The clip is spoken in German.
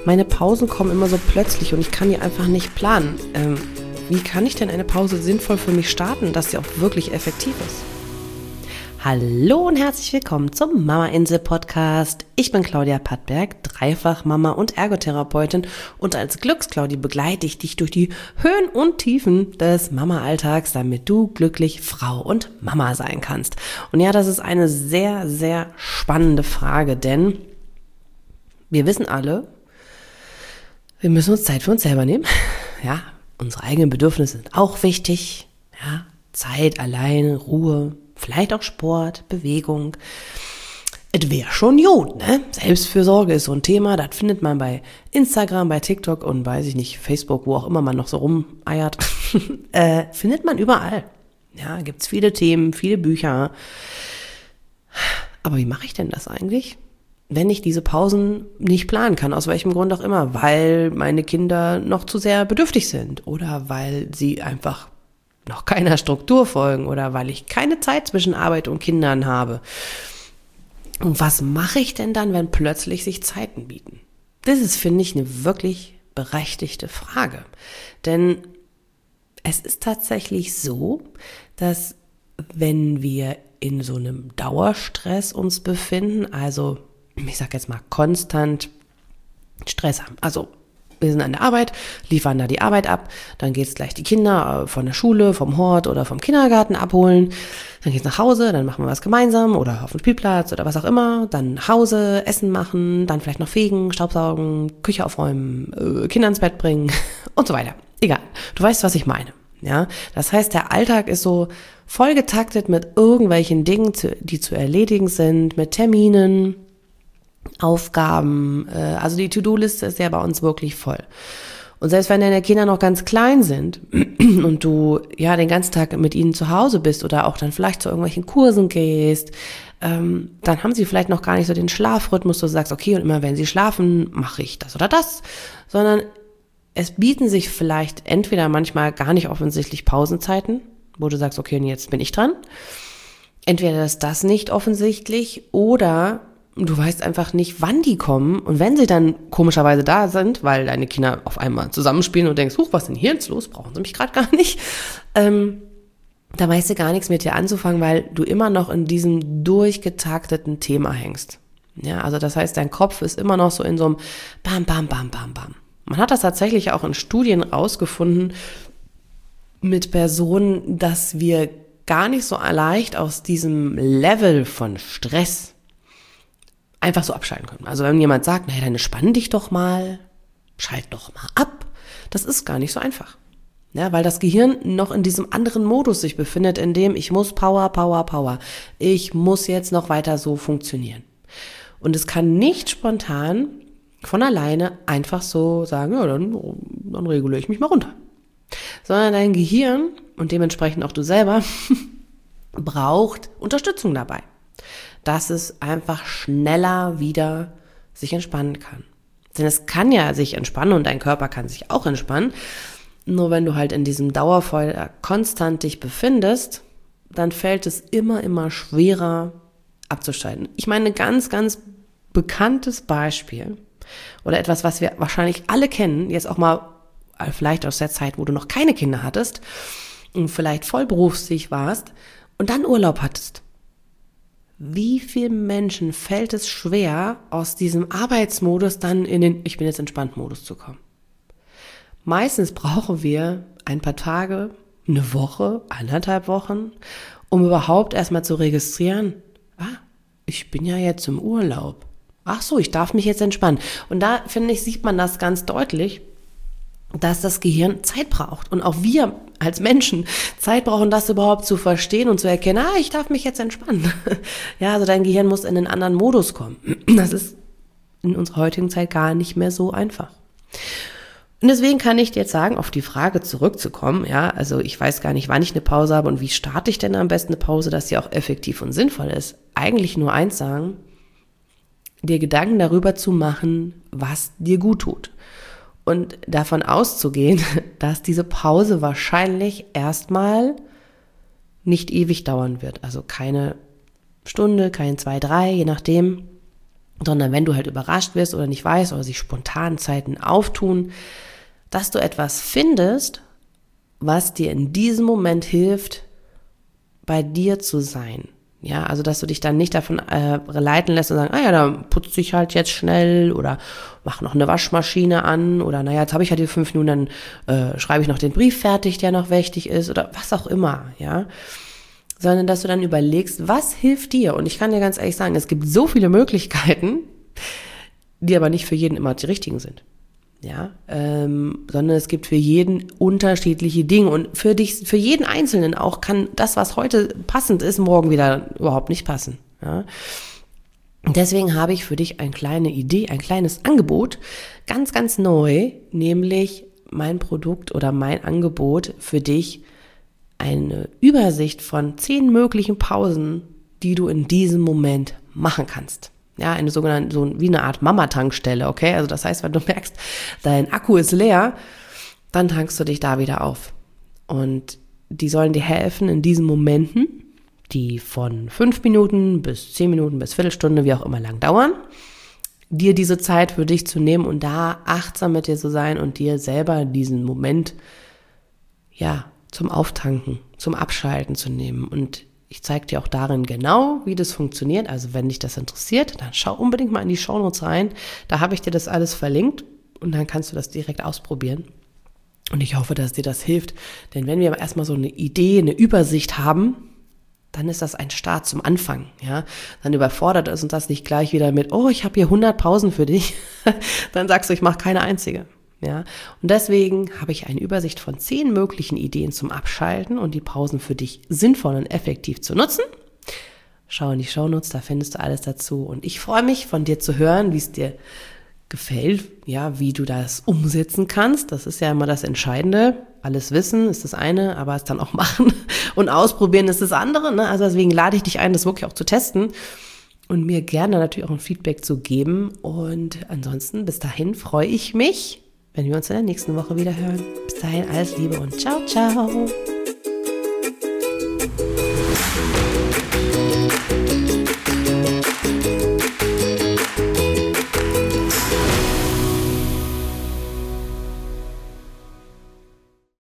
Meine Pausen kommen immer so plötzlich und ich kann die einfach nicht planen. Wie kann ich denn eine Pause sinnvoll für mich starten, dass sie auch wirklich effektiv ist? Hallo und herzlich willkommen zum Mama-Insel-Podcast. Ich bin Claudia Pattberg, Dreifach-Mama und Ergotherapeutin und als Glücksclaudi begleite ich dich durch die Höhen und Tiefen des Mama-Alltags, damit du glücklich Frau und Mama sein kannst. Und ja, das ist eine sehr, sehr spannende Frage, denn wir wissen alle, wir müssen uns Zeit für uns selber nehmen. Ja, unsere eigenen Bedürfnisse sind auch wichtig. Ja, Zeit, alleine, Ruhe, vielleicht auch Sport, Bewegung. Es wäre schon gut, ne? Selbstfürsorge ist so ein Thema, das findet man bei Instagram, bei TikTok und weiß ich nicht, Facebook, wo auch immer man noch so rumeiert. Findet man überall. Ja, gibt's viele Themen, viele Bücher. Aber wie mache ich denn das eigentlich, wenn ich diese Pausen nicht planen kann, aus welchem Grund auch immer, weil meine Kinder noch zu sehr bedürftig sind oder weil sie einfach noch keiner Struktur folgen oder weil ich keine Zeit zwischen Arbeit und Kindern habe. Und was mache ich denn dann, wenn plötzlich sich Zeiten bieten? Das ist, finde ich, eine wirklich berechtigte Frage. Denn es ist tatsächlich so, dass wenn wir in so einem Dauerstress uns befinden, also ich sag jetzt mal konstant Stress haben. Also wir sind an der Arbeit, liefern da die Arbeit ab, dann geht's gleich die Kinder von der Schule, vom Hort oder vom Kindergarten abholen, dann geht's nach Hause, dann machen wir was gemeinsam oder auf dem Spielplatz oder was auch immer, dann nach Hause, Essen machen, dann vielleicht noch fegen, Staubsaugen, Küche aufräumen, Kinder ins Bett bringen und so weiter. Egal, du weißt, was ich meine. Ja, das heißt, der Alltag ist so vollgetaktet mit irgendwelchen Dingen, die zu erledigen sind, mit Terminen, Aufgaben, also die To-Do-Liste ist ja bei uns wirklich voll. Und selbst wenn deine Kinder noch ganz klein sind und du ja den ganzen Tag mit ihnen zu Hause bist oder auch dann vielleicht zu irgendwelchen Kursen gehst, dann haben sie vielleicht noch gar nicht so den Schlafrhythmus, wo du sagst, okay, und immer wenn sie schlafen, mache ich das oder das, sondern es bieten sich vielleicht entweder manchmal gar nicht offensichtlich Pausenzeiten, wo du sagst, okay, und jetzt bin ich dran. Entweder ist das nicht offensichtlich oder du weißt einfach nicht, wann die kommen. Und wenn sie dann komischerweise da sind, weil deine Kinder auf einmal zusammenspielen und denkst, huch, was ist denn hier jetzt los? Brauchen sie mich gerade gar nicht. Da weißt du gar nichts mit dir anzufangen, weil du immer noch in diesem durchgetakteten Thema hängst. Ja, also das heißt, dein Kopf ist immer noch so in so einem Bam, Bam, Bam, Bam, Bam. Man hat das tatsächlich auch in Studien rausgefunden mit Personen, dass wir gar nicht so leicht aus diesem Level von Stress einfach so abschalten können. Also wenn jemand sagt, naja, dann entspann dich doch mal, schalt doch mal ab, das ist gar nicht so einfach. Ja, weil das Gehirn noch in diesem anderen Modus sich befindet, in dem ich muss Power, Power, Power. Ich muss jetzt noch weiter so funktionieren. Und es kann nicht spontan von alleine einfach so sagen, ja, dann reguliere ich mich mal runter. Sondern dein Gehirn und dementsprechend auch du selber braucht Unterstützung dabei, dass es einfach schneller wieder sich entspannen kann. Denn es kann ja sich entspannen und dein Körper kann sich auch entspannen. Nur wenn du halt in diesem Dauerfeuer konstant dich befindest, dann fällt es immer schwerer abzuschalten. Ich meine, ein ganz, ganz bekanntes Beispiel oder etwas, was wir wahrscheinlich alle kennen, jetzt auch mal vielleicht aus der Zeit, wo du noch keine Kinder hattest und vielleicht vollberufstätig warst und dann Urlaub hattest. Wie vielen Menschen fällt es schwer, aus diesem Arbeitsmodus dann in den Ich bin jetzt entspannt Modus zu kommen? Meistens brauchen wir ein paar Tage, eine Woche, 1,5 Wochen, um überhaupt erstmal zu registrieren, ich bin ja jetzt im Urlaub. Ach so, ich darf mich jetzt entspannen. Und da, finde ich, sieht man das ganz deutlich, dass das Gehirn Zeit braucht. Und auch wir als Menschen Zeit brauchen, das überhaupt zu verstehen und zu erkennen, ich darf mich jetzt entspannen. Ja, also dein Gehirn muss in einen anderen Modus kommen. Das ist in unserer heutigen Zeit gar nicht mehr so einfach. Und deswegen kann ich dir jetzt sagen, auf die Frage zurückzukommen, ja, also ich weiß gar nicht, wann ich eine Pause habe und wie starte ich denn am besten eine Pause, dass sie auch effektiv und sinnvoll ist. Eigentlich nur eins sagen, dir Gedanken darüber zu machen, was dir gut tut. Und davon auszugehen, dass diese Pause wahrscheinlich erstmal nicht ewig dauern wird. Also keine Stunde, kein 2, 3, je nachdem, sondern wenn du halt überrascht wirst oder nicht weißt oder sich spontan Zeiten auftun, dass du etwas findest, was dir in diesem Moment hilft, bei dir zu sein. Ja, also dass du dich dann nicht davon leiten lässt und sagen, ja, dann putze ich halt jetzt schnell oder mach noch eine Waschmaschine an oder naja, jetzt habe ich halt die 5 Minuten, dann schreibe ich noch den Brief fertig, der noch wichtig ist oder was auch immer, ja. Sondern dass du dann überlegst, was hilft dir? Und ich kann dir ganz ehrlich sagen, es gibt so viele Möglichkeiten, die aber nicht für jeden immer die richtigen sind. Ja, sondern es gibt für jeden unterschiedliche Dinge und für jeden Einzelnen auch kann das, was heute passend ist, morgen wieder überhaupt nicht passen. Ja. Und deswegen habe ich für dich eine kleine Idee, ein kleines Angebot, ganz, ganz neu, nämlich mein Produkt oder mein Angebot für dich, eine Übersicht von 10 möglichen Pausen, die du in diesem Moment machen kannst. Ja, eine sogenannte, so wie eine Art Mama-Tankstelle, okay? Also das heißt, wenn du merkst, dein Akku ist leer, dann tankst du dich da wieder auf. Und die sollen dir helfen in diesen Momenten, die von 5 Minuten bis 10 Minuten bis Viertelstunde, wie auch immer lang dauern, dir diese Zeit für dich zu nehmen und da achtsam mit dir zu sein und dir selber diesen Moment, ja, zum Auftanken, zum Abschalten zu nehmen. Und ich zeige dir auch darin genau, wie das funktioniert. Also wenn dich das interessiert, dann schau unbedingt mal in die Shownotes rein. Da habe ich dir das alles verlinkt und dann kannst du das direkt ausprobieren. Und ich hoffe, dass dir das hilft. Denn wenn wir erstmal so eine Idee, eine Übersicht haben, dann ist das ein Start zum Anfang. Ja? Dann überfordert es uns das nicht gleich wieder mit, oh, ich habe hier 100 Pausen für dich. Dann sagst du, ich mache keine einzige. Ja, und deswegen habe ich eine Übersicht von 10 möglichen Ideen zum Abschalten und die Pausen für dich sinnvoll und effektiv zu nutzen. Schau in die Shownotes, da findest du alles dazu. Und ich freue mich, von dir zu hören, wie es dir gefällt, ja, wie du das umsetzen kannst. Das ist ja immer das Entscheidende. Alles wissen ist das eine, aber es dann auch machen und ausprobieren ist das andere. Ne? Also deswegen lade ich dich ein, das wirklich auch zu testen und mir gerne natürlich auch ein Feedback zu geben. Und ansonsten, bis dahin freue ich mich, wenn wir uns in der nächsten Woche wieder hören. Bis dahin alles Liebe und ciao, ciao.